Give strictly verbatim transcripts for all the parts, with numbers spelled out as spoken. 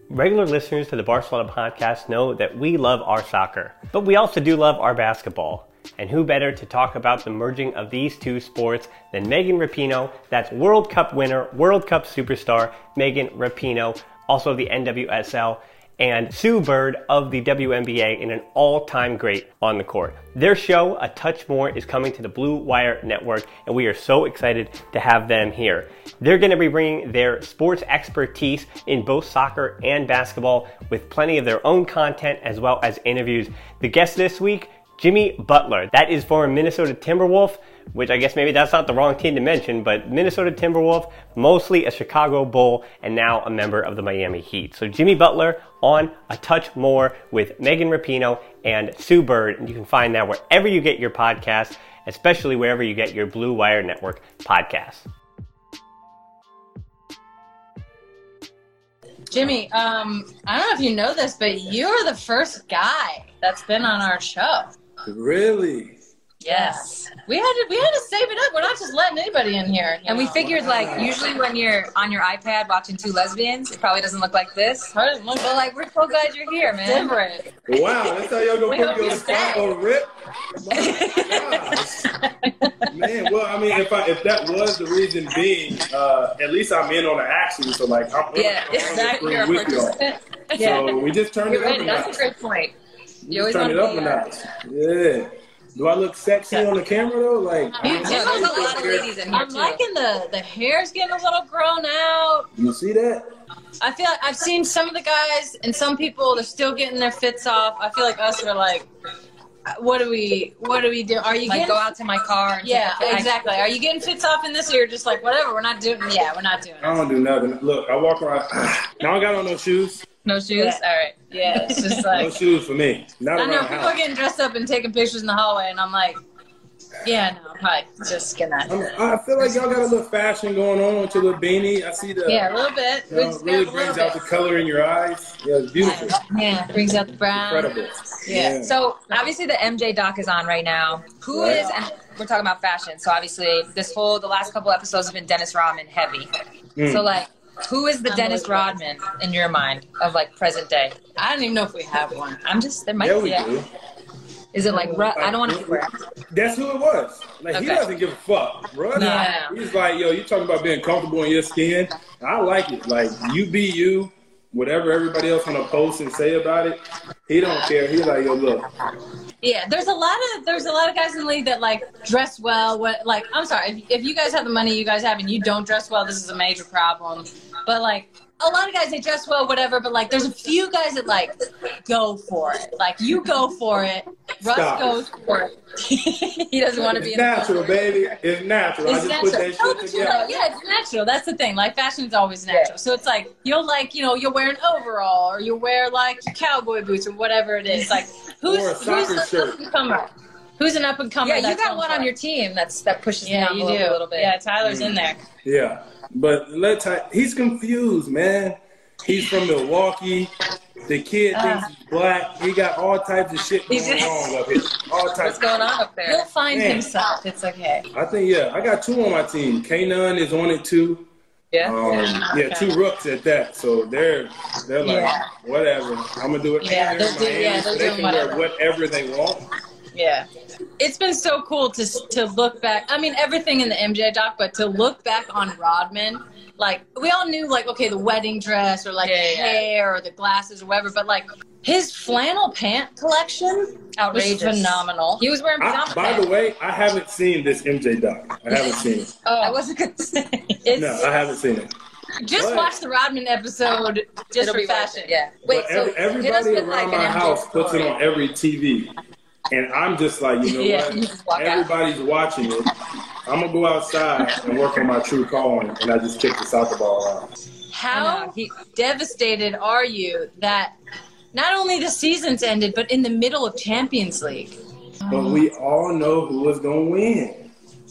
Regular listeners to the Barcelona podcast know that we love our soccer, but we also do love our basketball. And who better to talk about the merging of these two sports than Megan Rapinoe, that's World Cup winner, World Cup superstar Megan Rapinoe, also of the N W S L, and Sue Bird of the W N B A in an all-time great on the court. Their show, A Touch More, is coming to the Blue Wire Network, and we are so excited to have them here. They're going to be bringing their sports expertise in both soccer and basketball with plenty of their own content as well as interviews. The guest this week, Jimmy Butler. That is former Minnesota Timberwolf, which I guess maybe that's not the wrong team to mention, but Minnesota Timberwolf, mostly a Chicago Bull, and now a member of the Miami Heat. So Jimmy Butler on A Touch More with Megan Rapinoe and Sue Bird. And you can find that wherever you get your podcasts, especially wherever you get your Blue Wire Network podcasts. Jimmy, um, I don't know if you know this, but you're the first guy that's been on our show. Really? Yes. We had to we had to save it up. We're not just letting anybody in here. And know? we figured, like, usually when you're on your iPad watching two lesbians, it probably doesn't look like this. Probably look But, like, we're so glad you're here, man. different. Wow, that's how y'all We gonna hope put me you on the spot or rip? My gosh. Man, well, I mean, if I if that was the reason being, uh, at least I'm in on the action, so like I'm, Yeah, I'm on the exactly. screen You're a with y'all. participant. So we just turned You're it up ready. a That's notch. a great point. We You always turned it want up to a be, uh, notch. Yeah. Do I look sexy on the camera though? Like, You Yeah, do. there's a lot of ladies in here, I'm too. liking the the hair's getting a little grown out. you see that? I feel like I've seen some of the guys and some people they're still getting their fits off. I feel like us are like, what do we what do we do? Are you Like, getting go out to my car and Yeah, take a pic. exactly. Are you getting fits off in this, or you're just like, whatever, we're not doing? Yeah, we're not doing I it. don't do nothing. Look, I walk around. I don't got on no shoes. No shoes? Yeah. All right. Yeah, it's just No like shoes for me. Not I around know the people house. are getting dressed up and taking pictures in the hallway, and I'm like, yeah, no, I'm probably just gonna. I'm, I feel like y'all got a little fashion going on with your little beanie. I see the. Yeah, a little bit. You We know, just it really got a brings little out the bit. color in your eyes. Yeah, it's beautiful. Yeah, brings out the brown. Incredible. Yeah. So, obviously, the M J doc is on right now. Who Right. is, and we're talking about fashion, so obviously, this whole, the last couple episodes have been Dennis Rodman heavy. Mm. So, like, who is the Dennis Unbelievable. Rodman in your mind of, like, present day? I don't even know if we have one. I'm just, there might Yeah, be. we Yeah. do. Is it like, Ru- I don't want to correct. That's who it was. Like, he Okay. doesn't give a fuck, bro. Yeah. He's like, yo, you talking about being comfortable in your skin. I like it. Like, you be you. Whatever everybody else want to post and say about it, he don't care. He's like, yo, look. Yeah, there's a lot of there's a lot of guys in the league that like dress well. What like I'm sorry if, if you guys have the money you guys have and you don't dress well, this is a major problem. But like a lot of guys they dress well, whatever. But like there's a few guys that like go for it. Like you go for it. Russ Stop. goes for it. He doesn't want to be It's in the natural, baby. It's natural. It's I just natural. put that No, shit but you're together. like, yeah, it's natural. That's the thing. Like fashion is always natural. So it's like you'll like, you know, you'll wear an overall or you'll wear like your cowboy boots or whatever it is. Like who's Or a who's soccer the shirt. up and comer? Who's an up and comer? Yeah, you that's got on one for on it? your team that's that pushes Yeah, the you envelope do. a little bit. Yeah, Tyler's in there. Yeah, but let Ty- he's confused, man. He's from Milwaukee. The kid thinks he's black. He got all types of shit going He's- on up here. All types. What's going on up there? He'll find Man. himself. It's okay. I think yeah, I got two on my team. Kanan is on it too. Yeah. Um, yeah, two rooks at that. So they're they're like Yeah. whatever. I'm gonna do it. Yeah, here they're in do- Miami, yeah, so they're they doing can wear whatever. whatever they want. Yeah. It's been so cool to to look back. I mean, everything in the M J doc, but to look back on Rodman, like we all knew, like okay, the wedding dress or like Yeah, the yeah. hair or the glasses or whatever, but like his flannel pant collection Outrageous. was phenomenal. He was wearing I, pajama by pants. the way, I haven't seen this M J doc. I haven't seen it. Oh, I wasn't going to say. it's, No, I haven't seen it. just But- watch the Rodman episode just It'll for be worth fashion. it, yeah. Wait, But so every, hit us everybody with, around like, an my M J house puts it story. on every T V, and I'm just like, you know Yeah, you just walk what? out. Everybody's watching it. I'm gonna go outside and work on my true calling, and I just kick the soccer ball around. I How know, he- devastated are you that not only the season's ended, but in the middle of Champions League? But we all know who is gonna win.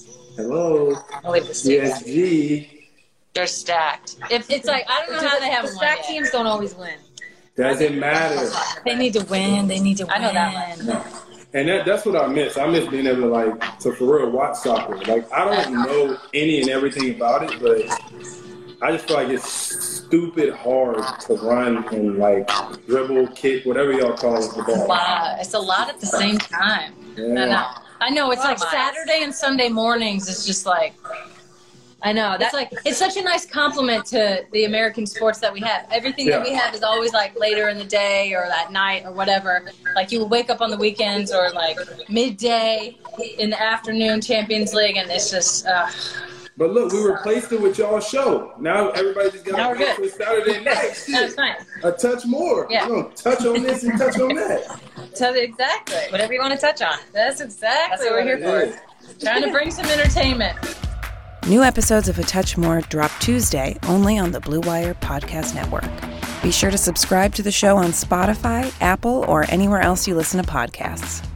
Hello, I'll leave this to P you. S G. They're stacked. If it's like I don't know how they haven't The won stack yet. teams don't always win. Doesn't matter. They need to win. They need to win. I know that much. And that, that's what I miss. I miss being able to, like, to for real watch soccer. Like, I don't know any and everything about it, but I just feel like it's stupid hard to run and like dribble, kick, whatever y'all call it, the ball. Wow, it's a lot at the same time. Yeah. I know. I know. It's Oh, like my. Saturday and Sunday mornings. It's just like. I know. It's That, like it's such a nice compliment to the American sports that we have. Everything Yeah. that we have is always like later in the day or at night or whatever. Like you will wake up on the weekends or like midday in the afternoon, Champions League, and it's just. Uh, But look, we replaced it with y'all's show. Now everybody just got Now to we're wait good. for Saturday night. That's Shit. fine. A touch more. Yeah. We're gonna touch on this and touch on that. So exactly. whatever you want to touch on. That's exactly That's what we're here Yeah. for. Trying to bring some entertainment. New episodes of A Touch More drop Tuesday only on the Blue Wire Podcast Network. Be sure to subscribe to the show on Spotify, Apple, or anywhere else you listen to podcasts.